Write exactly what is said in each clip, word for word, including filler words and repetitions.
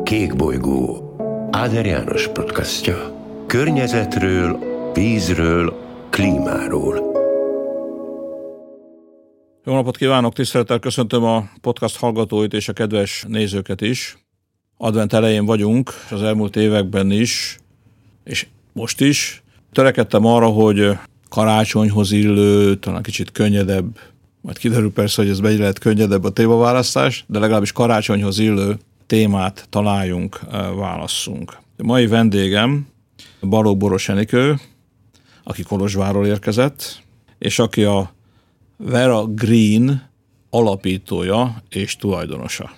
Kékbolygó Áder János podcastja. Környezetről, vízről, klímáról. Jó napot kívánok, tisztelettel köszöntöm a podcast hallgatóit és a kedves nézőket is. Advent elején vagyunk, és az elmúlt években is, és most is. Törekedtem arra, hogy karácsonyhoz illő, talán kicsit könnyedebb, majd kiderül persze, hogy ez mennyire lehet könnyedebb a témaválasztás, de legalábbis karácsonyhoz illő témát találjunk, válasszunk. A mai vendégem Balogh Boros Enikő, aki Kolozsvárról érkezett, és aki a Vera Green alapítója és tulajdonosa.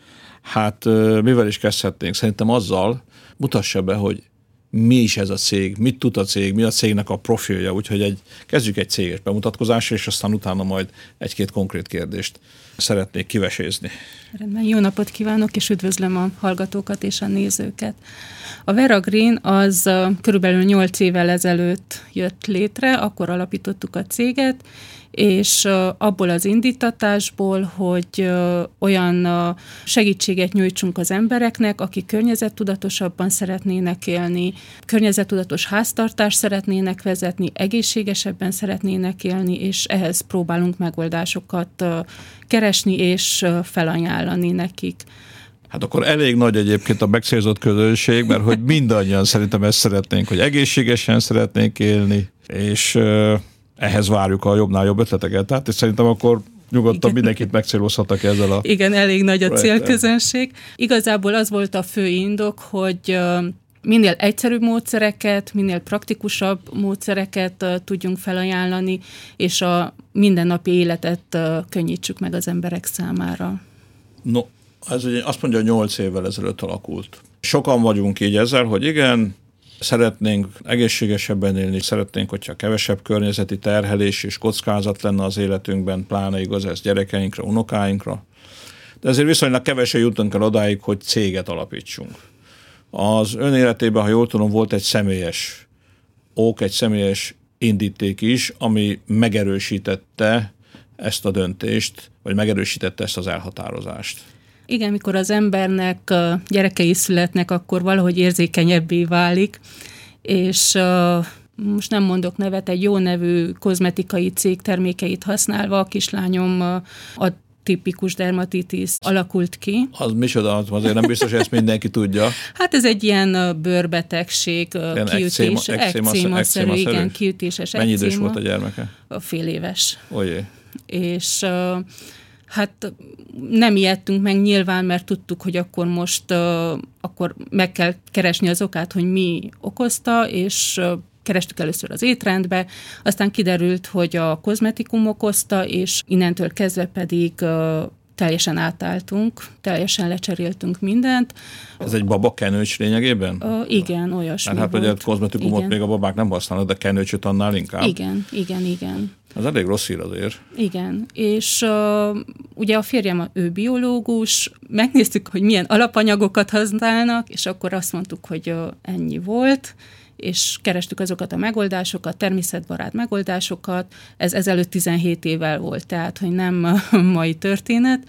Hát mivel is kezdhetnénk? Szerintem azzal mutassa be, hogy mi is ez a cég, mit tud a cég, mi a cégnek a profilja, úgyhogy egy, kezdjük egy céges bemutatkozásra, és aztán utána majd egy-két konkrét kérdést szeretnék kivesézni. Rendben, jó napot kívánok, és üdvözlöm a hallgatókat és a nézőket. A Vera Green az körülbelül nyolc évvel ezelőtt jött létre, akkor alapítottuk a céget, és abból az indítatásból, hogy olyan segítséget nyújtsunk az embereknek, akik környezettudatosabban szeretnének élni, környezettudatos háztartást szeretnének vezetni, egészségesebben szeretnének élni, és ehhez próbálunk megoldásokat keresni és felajánlani nekik. Hát akkor elég nagy egyébként a megcélzott közönség, mert hogy mindannyian szerintem ezt szeretnénk, hogy egészségesen szeretnénk élni, és ehhez várjuk a jobbnál jobb ötleteket. Tehát szerintem akkor nyugodtan igen, mindenkit megcélozhatok ezzel a... Igen, elég nagy a célközönség. Igazából az volt a fő indok, hogy minél egyszerűbb módszereket, minél praktikusabb módszereket tudjunk felajánlani, és a mindennapi életet könnyítsük meg az emberek számára. No, ez ugye azt mondja, nyolc évvel ezelőtt alakult. Sokan vagyunk így ezzel, hogy igen, szeretnénk egészségesebben élni, szeretnénk, hogyha kevesebb környezeti terhelés és kockázat lenne az életünkben, pláne igaz ez gyerekeinkre, unokáinkra. De ezért viszonylag kevesen jutunk el odáig, hogy céget alapítsunk. Az ön életében, ha jól tudom, volt egy személyes ok, egy személyes indíték is, ami megerősítette ezt a döntést, vagy megerősítette ezt az elhatározást. Igen, mikor az embernek gyerekei születnek, akkor valahogy érzékenyebbé válik, és most nem mondok nevet, egy jó nevű kozmetikai cég termékeit használva a kislányom a tipikus dermatitis alakult ki. Az micsoda, azért nem biztos, hogy ezt mindenki tudja. Hát ez egy ilyen bőrbetegség, ilyen kiütés, ekcémaszerű, igen, kiütéses ekcéma. Mennyi idős volt a gyermeke? Fél éves. Olyé. És hát nem ijedtünk meg nyilván, mert tudtuk, hogy akkor most uh, akkor meg kell keresni az okát, hogy mi okozta, és uh, kerestük először az étrendbe, aztán kiderült, hogy a kozmetikum okozta, és innentől kezdve pedig uh, teljesen átálltunk, teljesen lecseréltünk mindent. Ez egy baba kenőcs lényegében? Uh, igen, olyasmi hát, volt. Hát, hogy a kozmetikumot igen. Még a babák nem használnak, de kenőcsöt annál inkább. Igen, igen, igen. Ez elég rossz hír azért. Igen, és uh, ugye a férjem, ő biológus, megnéztük, hogy milyen alapanyagokat használnak, és akkor azt mondtuk, hogy uh, ennyi volt, és kerestük azokat a megoldásokat, természetbarát megoldásokat, ez ezelőtt tizenhét évvel volt, tehát, hogy nem mai történet,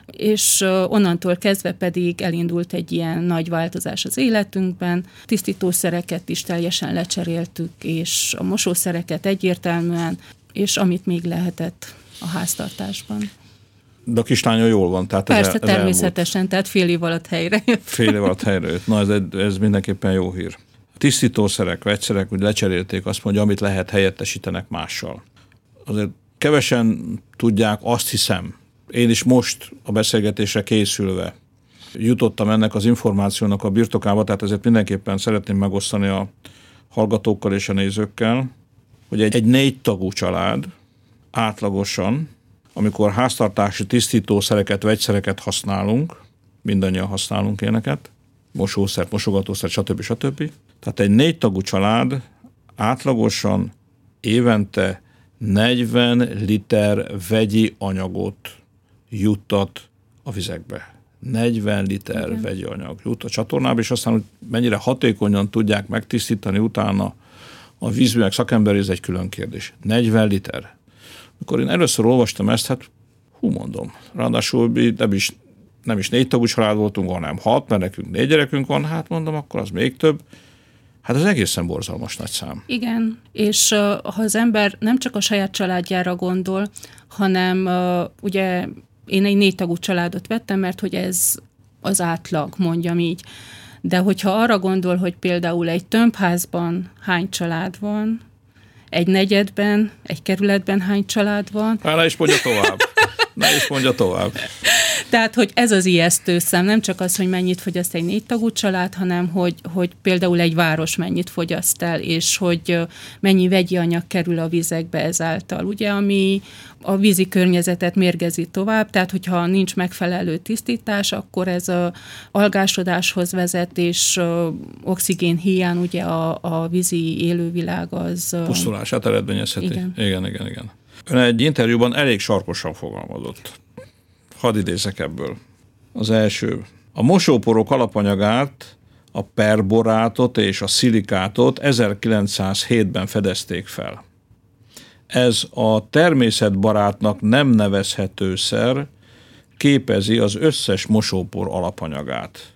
és onnantól kezdve pedig elindult egy ilyen nagy változás az életünkben. Tisztítószereket is teljesen lecseréltük, és a mosószereket egyértelműen, és amit még lehetett a háztartásban. De a kislánya jól van. Tehát persze, ez, ez természetesen, elmúlt. Tehát fél év alatt helyre jött. Fél év alatt helyre jött. Na, ez, ez mindenképpen jó hír. Tisztítószerek, vegyszerek, úgy lecserélték, azt mondja, amit lehet, helyettesítenek mással. Azért kevesen tudják, azt hiszem, én is most a beszélgetésre készülve jutottam ennek az információnak a birtokába, tehát ezért mindenképpen szeretném megosztani a hallgatókkal és a nézőkkel, hogy egy, egy négy tagú család átlagosan, amikor háztartási tisztítószereket, vegyszereket használunk, mindannyian használunk ilyeneket, mosószert, mosogatószert, stb. stb. Tehát egy négy tagú család átlagosan évente negyven liter vegyi anyagot juttat a vizekbe. negyven liter igen. vegyi anyag jut a csatornába, és aztán, hogy mennyire hatékonyan tudják megtisztítani utána a vízművek szakemberi, ez egy külön kérdés. negyven liter. Amikor én először olvastam ezt, hát hú mondom, ráadásul nem is nem is négy tagú család voltunk, hanem hat, mert nekünk négy gyerekünk van, hát mondom, akkor az még több. Hát az egészen borzalmas nagy szám. Igen, és uh, ha az ember nem csak a saját családjára gondol, hanem uh, ugye én egy négy tagú családot vettem, mert hogy ez az átlag, mondjam így. De hogyha arra gondol, hogy például egy tömbházban hány család van, egy negyedben, egy kerületben hány család van. Hát ne is mondja tovább. Ne is mondja tovább. Tehát, hogy ez az ijesztő szám, nem csak az, hogy mennyit fogyaszt egy négy tagú család, hanem hogy, hogy például egy város mennyit fogyaszt el, és hogy mennyi vegyi anyag kerül a vizekbe ezáltal, ugye, ami a vízi környezetet mérgezi tovább, tehát hogyha nincs megfelelő tisztítás, akkor ez a algásodáshoz vezet, és oxigén hiány, ugye a, a vízi élővilág az... Pusztulását eredményezheti. Igen. igen, igen, igen. Ön egy interjúban elég sarkosan fogalmazott. Hadd idézek ebből. Az első. A mosóporok alapanyagát, a perborátot és a szilikátot ezerkilencszázhétben fedezték fel. Ez a természetbarátnak nem nevezhető szer képezi az összes mosópor alapanyagát.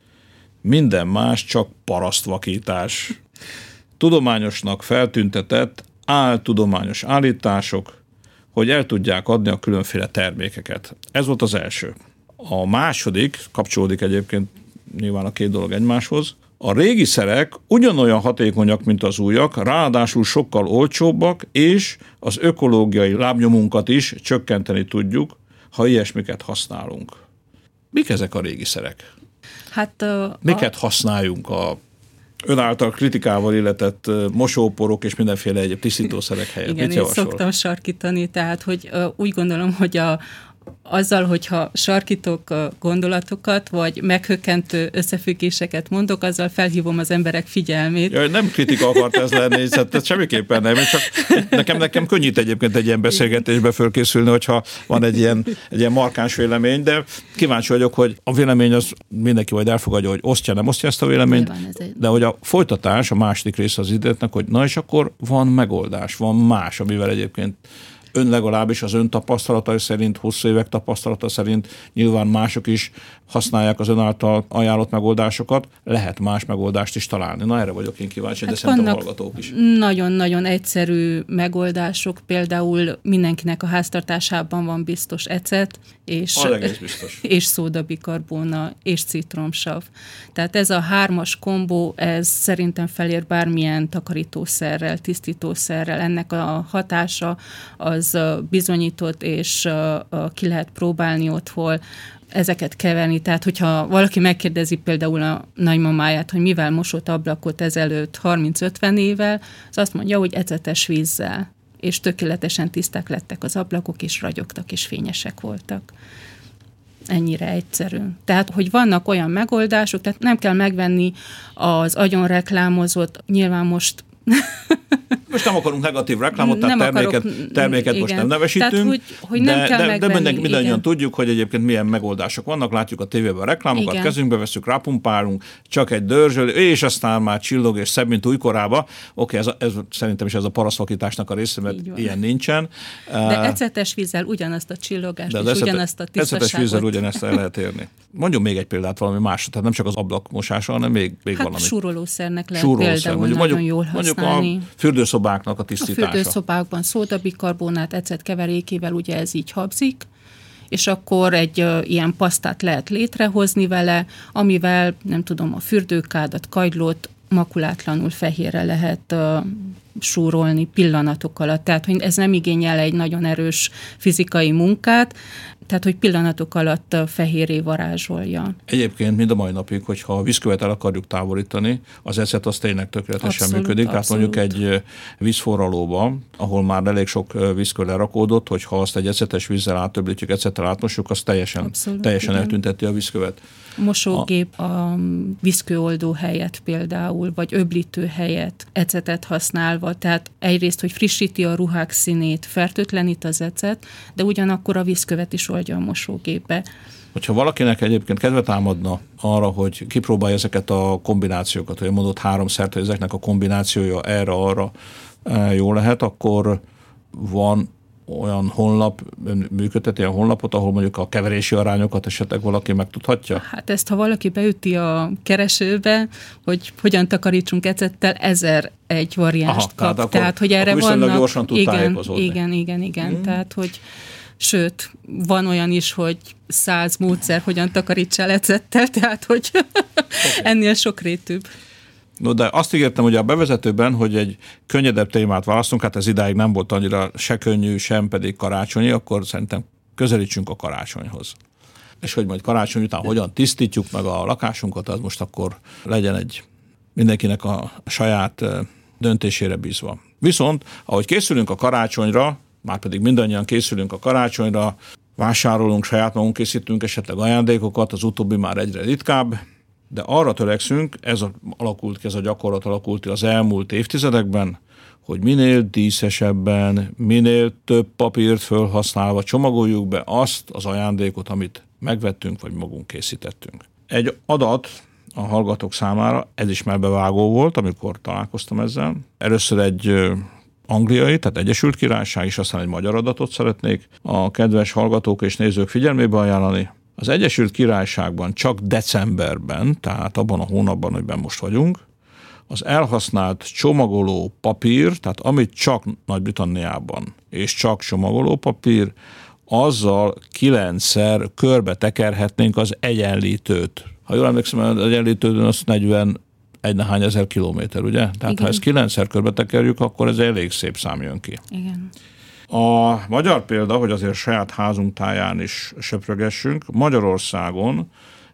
Minden más csak parasztvakítás. Tudományosnak feltüntetett áltudományos állítások, hogy el tudják adni a különféle termékeket. Ez volt az első. A második, kapcsolódik egyébként nyilván a két dolog egymáshoz, a régi szerek ugyanolyan hatékonyak, mint az újak, ráadásul sokkal olcsóbbak, és az ökológiai lábnyomunkat is csökkenteni tudjuk, ha ilyesmiket használunk. Mik ezek a régi szerek? Hát, uh, Miket a... használjuk a ön által kritikával illetett mosóporok és mindenféle egyéb tisztítószerek helyett? Igen, Mit én javasol? szoktam sarkítani, tehát hogy uh, úgy gondolom, hogy a azzal, hogyha sarkítok gondolatokat, vagy meghökkentő összefüggéseket mondok, azzal felhívom az emberek figyelmét. Ja, nem kritika akart ez lenni, ez semmiképpen nem. Csak nekem, nekem könnyít egyébként egy ilyen beszélgetésbe fölkészülni, hogyha van egy ilyen, egy ilyen markáns vélemény, de kíváncsi vagyok, hogy a vélemény az mindenki majd elfogadja, hogy osztja, nem osztja ezt a véleményt, egy... de hogy a folytatás, a második része az idétnek, hogy na és akkor van megoldás, van más, amivel egyébként ön legalábbis az ön tapasztalatai szerint, hosszú évek tapasztalata szerint nyilván mások is használják az ön által ajánlott megoldásokat, lehet más megoldást is találni. Na erre vagyok én kíváncsi, hát de szerintem a hallgatók is. Nagyon-nagyon egyszerű megoldások, például mindenkinek a háztartásában van biztos ecet, és, biztos. és szódabikarbóna, és citromsav. Tehát ez a hármas kombó, ez szerintem felér bármilyen takarítószerrel, tisztítószerrel. Ennek a hatása az bizonyított, és ki lehet próbálni otthon, ezeket keverni. Tehát, hogyha valaki megkérdezi például a nagymamáját, hogy mivel mosott ablakot ezelőtt harminc-ötven évvel, az azt mondja, hogy ecetes vízzel. És tökéletesen tiszták lettek az ablakok, és ragyogtak, és fényesek voltak. Ennyire egyszerű. Tehát, hogy vannak olyan megoldások, tehát nem kell megvenni az agyon reklámozott, nyilván most Most nem akarunk negatív reklámot, tehát nem terméket, akarok, terméket most nem nevesítünk, tehát, hogy, hogy nem de, kell de, de minden, mindannyian tudjuk, hogy egyébként milyen megoldások vannak, látjuk a tévében a reklámokat, igen. Kezünkbe veszünk, rápumpálunk, csak egy dörzsölő, és aztán már csillog és szebb, mint újkorába. Oké, ez, ez szerintem is ez a parasztvakításnak a része, mert ilyen nincsen. De ecetes vízzel ugyanazt a csillogást, és ecete, ugyanazt a tisztaságot. Ecetes vízzel ugyanezt el lehet érni. Mondjuk még egy példát, valami más, tehát nem csak az ablakmosása, hanem még, még hát valami. súrolószernek lehet súrolószer. például Mondjuk, nagyon mondjuk, jól használni. Mondjuk a fürdőszobáknak a tisztítása. A fürdőszobákban szódabikarbonát, ecet keverékével ugye ez így habzik, és akkor egy uh, ilyen pasztát lehet létrehozni vele, amivel, nem tudom, a fürdőkádat, kagylót makulátlanul fehérre lehet uh, súrolni pillanatok alatt. Tehát, hogy ez nem igényel egy nagyon erős fizikai munkát, tehát, hogy pillanatok alatt fehérré varázsolja. Egyébként mind a mai napig, hogyha a vízkövet el akarjuk távolítani, az ecet az tényleg tökéletesen abszolút, működik. Tehát abszolút. Mondjuk egy vízforralóba, ahol már elég sok vízkő lerakódott, hogyha azt egy ecetes vízzel átöblítjük, ecettel átmosjuk, az teljesen, abszolút, teljesen eltünteti a vízkövet. Mosógép a vízkőoldó helyett például, vagy öblítő helyett ecetet használva, tehát egyrészt, hogy frissíti a ruhák színét, fertőtlenít az ecet, de ugyanakkor a vízkövet is oldja a mosógépbe. Hogyha valakinek egyébként kedve támadna arra, hogy kipróbálja ezeket a kombinációkat, hogy mondott három szert, hogy ezeknek a kombinációja erre-arra jó lehet, akkor van olyan honlap, működteti a honlapot, ahol mondjuk a keverési arányokat esetleg valaki megtudhatja? Hát ezt, ha valaki beüti a keresőbe, hogy hogyan takarítsunk ecettel, ezer egy variánst Aha, kap. Tehát, akkor, tehát hogy erre vannak... gyorsan tud igen, tájékozódni. Igen, igen, igen. Hmm. Tehát, hogy sőt, van olyan is, hogy száz módszer, hogyan takarítsál ecettel, tehát, hogy okay. ennél sokrétűbb. No, de azt ígértem ugye a bevezetőben, hogy egy könnyedebb témát választunk, hát ez idáig nem volt annyira se könnyű, sem pedig karácsonyi, akkor szerintem közelítsünk a karácsonyhoz. És hogy majd karácsony után hogyan tisztítjuk meg a lakásunkat, az most akkor legyen egy mindenkinek a saját döntésére bízva. Viszont, ahogy készülünk a karácsonyra, már pedig mindannyian készülünk a karácsonyra, vásárolunk, saját magunk készítünk esetleg ajándékokat, az utóbbi már egyre ritkább, de arra törekszünk, ez a, alakult ki, ez a gyakorlat alakult ki az elmúlt évtizedekben, hogy minél díszesebben, minél több papírt felhasználva csomagoljuk be azt az ajándékot, amit megvettünk, vagy magunk készítettünk. Egy adat a hallgatók számára, ez is melbevágó volt, amikor találkoztam ezzel. Először egy angliai, tehát Egyesült Királyság, és aztán egy magyar adatot szeretnék a kedves hallgatók és nézők figyelmébe ajánlani. Az Egyesült Királyságban csak decemberben, tehát abban a hónapban, amiben most vagyunk, az elhasznált csomagoló papír, tehát amit csak Nagy-Britanniában, és csak csomagoló papír, azzal kilencszer körbe tekerhetnénk az egyenlítőt. Ha jól emlékszem, az egyenlítődön az negyvenegy nehány ezer kilométer, ugye? Tehát igen. Ha ezt kilencszer körbe tekerjük, akkor ez elég szép szám jön ki. Igen. A magyar példa, hogy azért saját házunk táján is söprögessünk, Magyarországon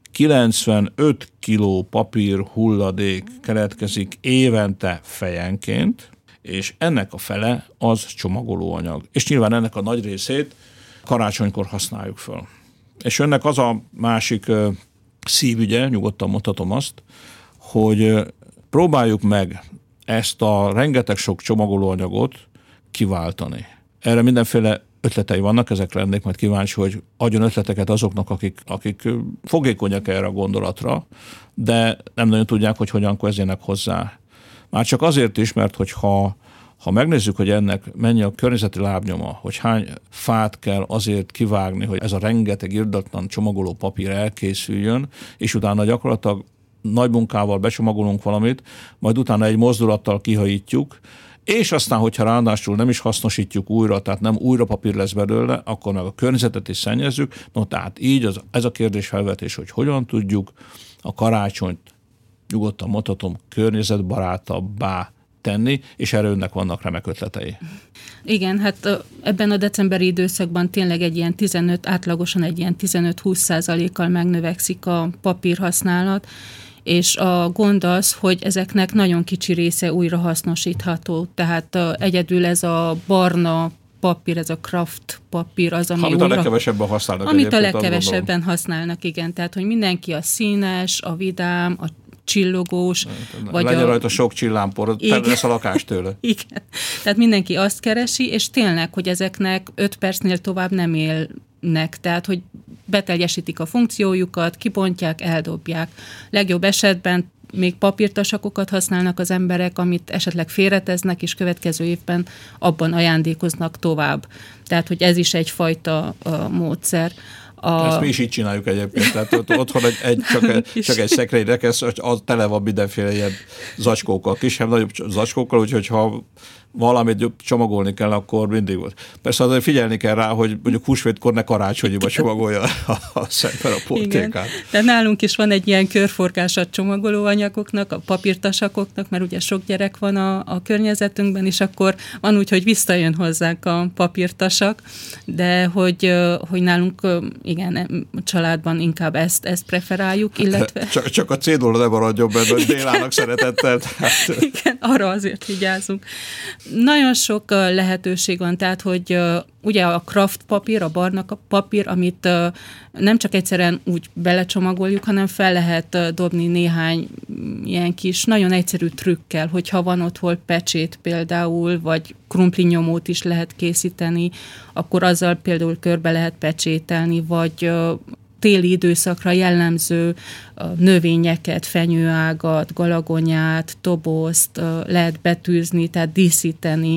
kilencvenöt kiló papír hulladék keletkezik évente fejenként, és ennek a fele az csomagolóanyag. És nyilván ennek a nagy részét karácsonykor használjuk föl. És önnek az a másik szívügye, nyugodtan mondhatom azt, hogy próbáljuk meg ezt a rengeteg sok csomagolóanyagot kiváltani. Erre mindenféle ötletei vannak, ezekre lennék majd kíváncsi, hogy adjon ötleteket azoknak, akik, akik fogékonyak erre a gondolatra, de nem nagyon tudják, hogy hogyan kezdjenek hozzá. Már csak azért is, mert hogyha ha megnézzük, hogy ennek mennyi a környezeti lábnyoma, hogy hány fát kell azért kivágni, hogy ez a rengeteg irdatlan csomagoló papír elkészüljön, és utána gyakorlatilag nagy munkával becsomagolunk valamit, majd utána egy mozdulattal kihajítjuk, és aztán, hogyha ráadásul nem is hasznosítjuk újra, tehát nem újra papír lesz belőle, akkor meg a környezetet is szennyezzük. No, tehát így az, ez a kérdés felvetés, hogy hogyan tudjuk a karácsonyt, nyugodtan mondhatom, környezetbarátabbá tenni, és erre önnek vannak remek ötletei. Igen, hát ebben a decemberi időszakban tényleg egy ilyen tizenöt, átlagosan egy ilyen tizenöt-húsz százalékkal megnövekszik a papírhasználat, és a gond az, hogy ezeknek nagyon kicsi része újra hasznosítható. Tehát egyedül ez a barna papír, ez a kraft papír az, ami amit újra... a legkevesebben használnak. Amit a legkevesebben használnak, igen. Tehát, hogy mindenki a színes, a vidám, a csillogós. Vagy legyen a... rajta sok csillámpor, tele lesz a lakás tőle. Igen. Tehát mindenki azt keresi, és tényleg, hogy ezeknek öt percnél tovább nem élnek. Tehát, hogy beteljesítik a funkciójukat, kibontják, eldobják. Legjobb esetben még papírtasakokat használnak az emberek, amit esetleg félreteznek, és következő évben abban ajándékoznak tovább. Tehát, hogy ez is egyfajta uh, módszer. A... Ezt mi is így csináljuk egyébként, tehát ott, otthon egy, egy, csak, egy, csak egy szekrény rekesz, az tele van mindenféle ilyen zacskókkal, kisebb, nagyobb zacskókkal, úgyhogy ha valamit csomagolni kell, akkor mindig volt. Persze azért figyelni kell rá, hogy mondjuk húsvétkor ne karácsonyiba csomagolja a, a szemben a portékát. De nálunk is van egy ilyen körforgás a csomagolóanyagoknak, a papírtasakoknak, mert ugye sok gyerek van a, a környezetünkben, és akkor van úgy, hogy visszajön hozzánk a papírtasak, de hogy, hogy nálunk igen, a családban inkább ezt, ezt preferáljuk, illetve... Csak, csak a cédula ne maradjon benne, hogy Bélának szeretettel. Tehát... Igen, arra azért vigyázunk. Nagyon sok lehetőség van, tehát, hogy ugye a kraft papír, a barna papír, amit nem csak egyszerűen úgy belecsomagoljuk, hanem fel lehet dobni néhány ilyen kis, nagyon egyszerű trükkel, hogyha van otthon pecsét például, vagy krumplinyomót is lehet készíteni, akkor azzal például körbe lehet pecsételni, vagy téli időszakra jellemző növényeket, fenyőágat, galagonyát, tobozt lehet betűzni, tehát díszíteni.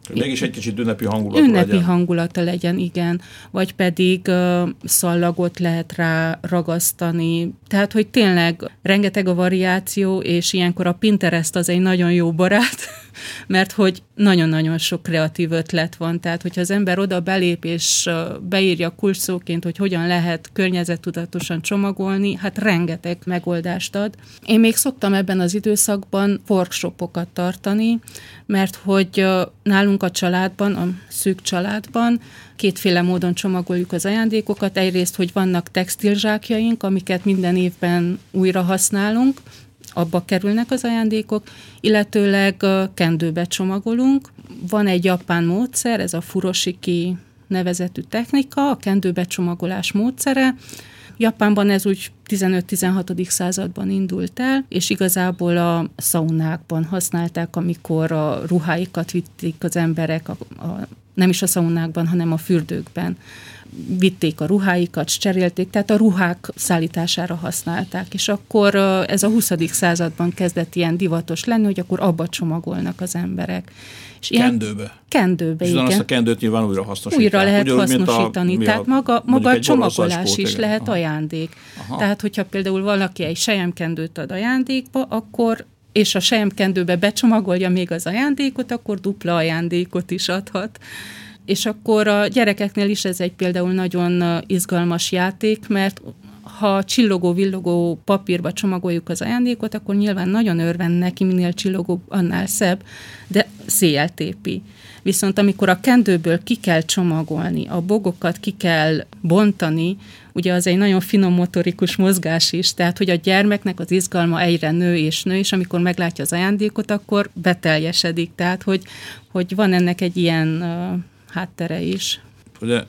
Mégis egy kicsit ünnepi hangulata ünnepi legyen. hangulata legyen, igen. Vagy pedig uh, szallagot lehet rá ragasztani. Tehát, hogy tényleg rengeteg a variáció, és ilyenkor a Pinterest az egy nagyon jó barát, mert hogy nagyon-nagyon sok kreatív ötlet van. Tehát, hogyha az ember oda belép, és uh, beírja kulcsszóként, hogy hogyan lehet környezettudatosan csomagolni, hát rengeteg megoldást ad. Én még szoktam ebben az időszakban workshopokat tartani, mert hogy uh, nálunk a családban, a szűk családban kétféle módon csomagoljuk az ajándékokat. Egyrészt, hogy vannak textilzsákjaink, amiket minden évben újra használunk, abba kerülnek az ajándékok, illetőleg uh, kendőbe csomagolunk. Van egy japán módszer, ez a furoshiki nevezetű technika, a kendőbe csomagolás módszere. Japánban ez úgy tizenöt-tizenhatodik században indult el, és igazából a szaunákban használták, amikor a ruháikat vitték az emberek, a, a, nem is a szaunákban, hanem a fürdőkben. Vitték a ruháikat, cserélték, tehát a ruhák szállítására használták, és akkor ez a huszadik században kezdett ilyen divatos lenni, hogy akkor abba csomagolnak az emberek. És Kendőbe? Kendőbe, és igen. És azt a kendőt nyilván újra hasznosítani. Újra lehet Ugyanúgy, hasznosítani, a, tehát a, maga, maga a csomagolás is igen. lehet Aha. ajándék. Aha. Tehát, hogyha például valaki egy selyemkendőt ad ajándékba, akkor és a selyemkendőbe becsomagolja még az ajándékot, akkor dupla ajándékot is adhat. És akkor a gyerekeknél is ez egy például nagyon izgalmas játék, mert ha csillogó-villogó papírba csomagoljuk az ajándékot, akkor nyilván nagyon örven neki, minél csillogóbb, annál szebb, de széjjel tépi. Viszont amikor a kendőből ki kell csomagolni, a bogokat ki kell bontani, ugye az egy nagyon finom motorikus mozgás is, tehát hogy a gyermeknek az izgalma egyre nő és nő, és amikor meglátja az ajándékot, akkor beteljesedik. Tehát, hogy, hogy van ennek egy ilyen uh, háttere is. Ugye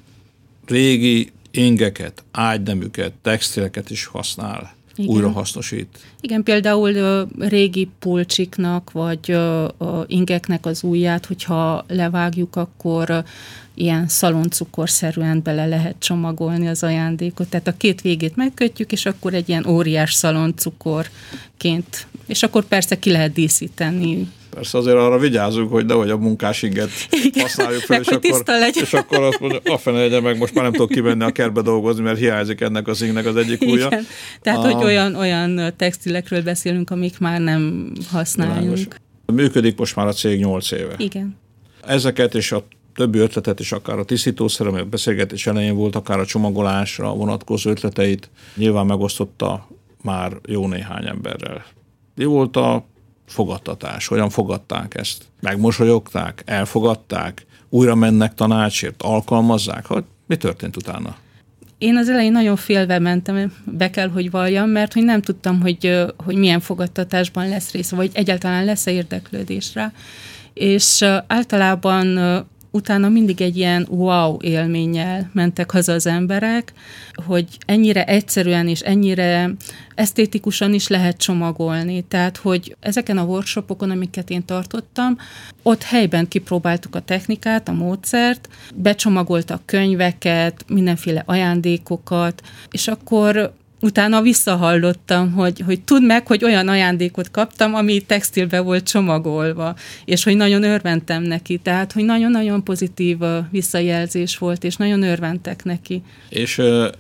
régi ingeket, ágyneműket, textileket is használ, igen. Újra hasznosít. Igen, például uh, régi pulcsiknak, vagy uh, uh, ingeknek az ujját, hogyha levágjuk, akkor uh, ilyen szaloncukorszerűen bele lehet csomagolni az ajándékot. Tehát a két végét megkötjük, és akkor egy ilyen óriás szaloncukorként. És akkor persze ki lehet díszíteni. Persze azért arra vigyázunk, hogy nehogy a munkás inget használjuk fel, és akkor, és akkor azt mondja, a fene legyen meg, most már nem tudok kimenni a kertbe dolgozni, mert hiányzik ennek az ingnek az egyik ujja. Igen. Tehát, a... hogy olyan, olyan textilekről beszélünk, amik már nem használjuk. Világos. Működik most már a cég nyolc éve. Igen. Ezeket és a többi ötletet is, akár a tisztítószer, amely a beszélgetés elején volt, akár a csomagolásra vonatkozó ötleteit nyilván megosztotta már jó néhány emberrel. Mi volt a fogadtatás? Hogyan fogadták ezt? Megmosolyogták? Elfogadták? Újra mennek tanácsért? Alkalmazzák? Hogy mi történt utána? Én az elején nagyon félve mentem, be kell, hogy valljam, mert hogy nem tudtam, hogy, hogy milyen fogadtatásban lesz része, vagy egyáltalán lesz-e érdeklődés rá. És általában utána mindig egy ilyen wow élménnyel mentek haza az emberek, hogy ennyire egyszerűen és ennyire esztétikusan is lehet csomagolni. Tehát, hogy ezeken a workshopokon, amiket én tartottam, ott helyben kipróbáltuk a technikát, a módszert, becsomagoltak könyveket, mindenféle ajándékokat, és akkor utána visszahallottam, hogy, hogy tudd meg, hogy olyan ajándékot kaptam, ami textilbe volt csomagolva, és hogy nagyon örventem neki. Tehát, hogy nagyon-nagyon pozitív visszajelzés volt, és nagyon örventek neki. És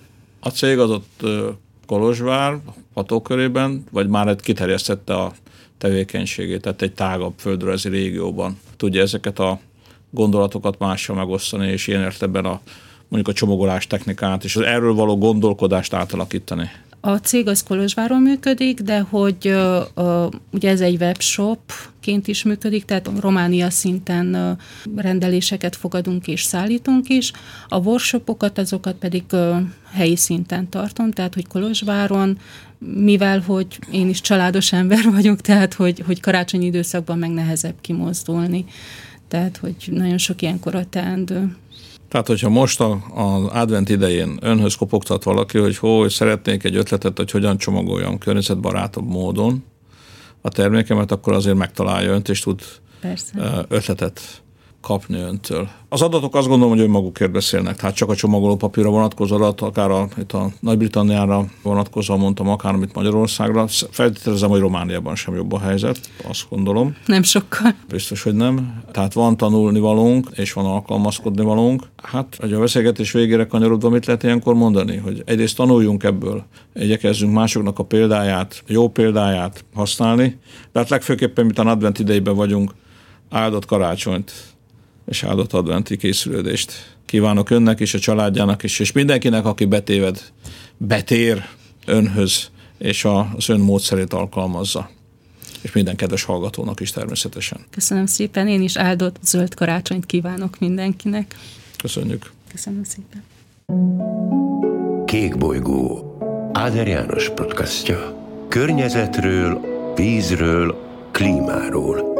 a cég az ott Kolozsvár hatókörében, vagy már kiterjesztette a tevékenységét, tehát egy tágabb földrajzi régióban tudja ezeket a gondolatokat mással megosztani, és ilyen értelemben a mondjuk a csomagolás technikát és az erről való gondolkodást átalakítani? A cég az Kolozsváron működik, de hogy uh, uh, ugye ez egy webshopként is működik, tehát Románia szinten uh, rendeléseket fogadunk és szállítunk is. A workshopokat azokat pedig uh, helyi szinten tartom, tehát hogy Kolozsváron, mivel hogy én is családos ember vagyok, tehát hogy, hogy karácsonyi időszakban meg nehezebb kimozdulni. Tehát, hogy nagyon sok ilyenkor a teendő. Tehát, hogyha most az advent idején önhöz kopogtat valaki, hogy hogy szeretnék egy ötletet, hogy hogyan csomagoljam környezetbarátabb módon a termékemet, akkor azért megtalálja önt, és tud Persze. ötletet kapni öntől. Az adatok azt gondolom, hogy önmagukért beszélnek, tehát csak a csomagolópapírra vonatkozó adat, akár a, itt a Nagy-Britanniára vonatkozóan mondtam, akár amit Magyarországra. Feltételezem, hogy Romániában sem jobb a helyzet, azt gondolom. Nem sokkal. Biztos, hogy nem. Tehát van tanulnivalónk, és van alkalmazkodnivalónk. Hát, hogy a beszélgetés végére kanyarodva mit lehet ilyenkor mondani? Hogy egyrészt tanuljunk ebből, igyekezzünk másoknak a példáját, jó példáját használni, de hát legfőképpen, mint a advent idejében vagyunk, áldott karácsonyt és áldott adventi készülődést kívánok önnek és a családjának is, és mindenkinek, aki betéved, betér önhöz, és az ön módszerét alkalmazza. És minden kedves hallgatónak is természetesen. Köszönöm szépen, én is áldott zöld karácsonyt kívánok mindenkinek. Köszönjük. Köszönöm szépen. Kékbolygó Áder János podcastja. Környezetről, vízről, klímáról.